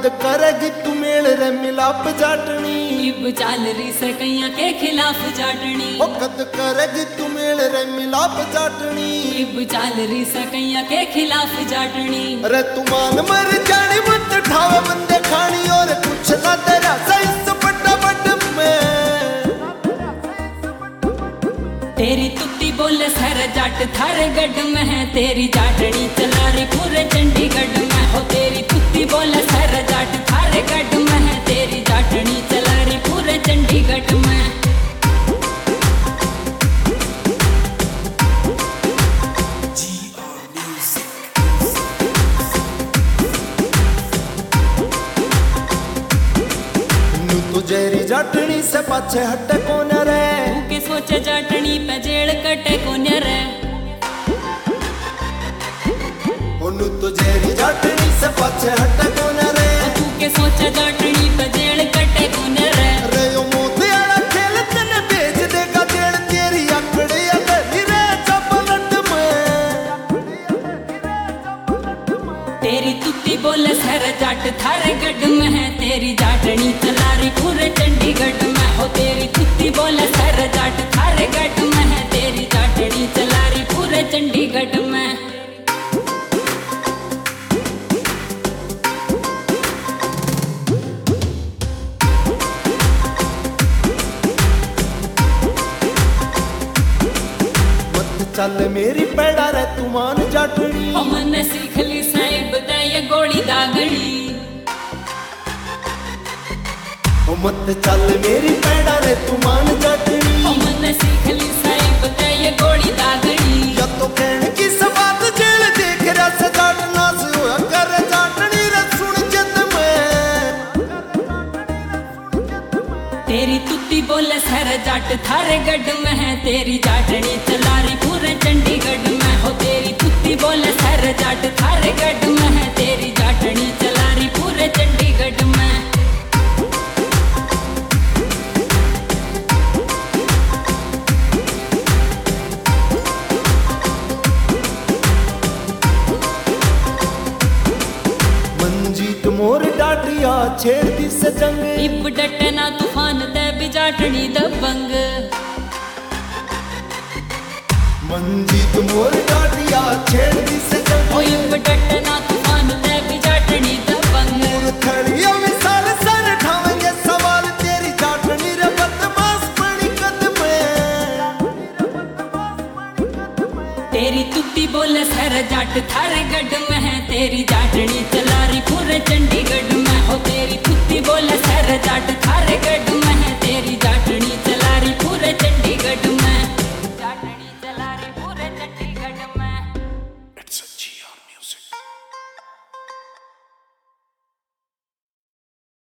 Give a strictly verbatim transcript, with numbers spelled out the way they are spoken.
करेगी तू मेल रे मिलाप जाटनी। इब चाल रही सकैया के खिलाफ जाटनी। ओ कद करेगी तू मेल रे मिलाप जाटनी। इब चाल रही सकैया के खिलाफ जाटनी। अरे तू मान मर जानी मत ठावे बंदे खानी और कुछ ना तेरा सही सपटा बट में। तेरी तुत्ती बोले सर जाट थारे गढ़ में है। तेरी जाटनी चला रही पूरे चंडीगढ़ में हो। तेरी तुत्ती बोले सर जाट थारे गढ़ में है। तेरी जाटनी चला रही पूरे चंडीगढ़ में। तुझेरी जाटनी से पाछे हटे कौन रे। तू के सोचे जाटनी पे जेल कटे कौन रे। ओनु तुझेरी जाटनी से पाछे हटे कौन रे। तू के सोचे जाटनी पे जेल कटे कौन रे। रे ओ मोती वाला खेल तने बेच देगा जेल तेरी आंकड़े अगली रे चपलट में। तेरी तुत्ती बोले सर जाट थारे गढ़ में है। तेरी जाटनी चला रही पूरे चंडीगढ़ में हो। तेरी तुत्ती बोले सर जाट थारे गढ़ में है। तेरी जाटनी चला रही पूरे चंडीगढ़ में। चल मेरी पैड़ा रे तू मान जाटनी। हमने सीख ली साहिब दे ये गोली दागड़ी। ओ मत चल मेरी पैड़ा रे तू मान जाटनी। हमने सीख ली साहिब दे ये गोली दागड़ी। या तो कहने की सबात जेल देख रहा से जाटना से होया कर जाटनी रे सुन जत में। तेरी तुत्ती बोले सर जाट थारे गढ़ में है। तेरी जाटनी चला रही पूरे चंडीगढ़ में हो। तेरी तुत्ती बोले सर जाट थारे गढ़ में है। तेरी जाटनी चला रही पूरे चंडीगढ़ में। मंजीत मोर डाटिया छेड़ती से जंग। इब डटे ना तूफान दे भी जाटनी दबंग। मंजीत मोर डाटिया छेड़ती से जंग। ओ इब डटे ना तूफान दे भी जाटनी दबंग। मोर खड़िया मिसाल सर ठावेंगे सवाल तेरी जाटनी रे बदमाश पड़ी कदम में। तेरी तुत्ती बोले सर जाट थारे गढ़ में है। तेरी जाटनी चला रही पूरे चंडीगढ़ में हो। तेरी तुत्ती बोले सर जाट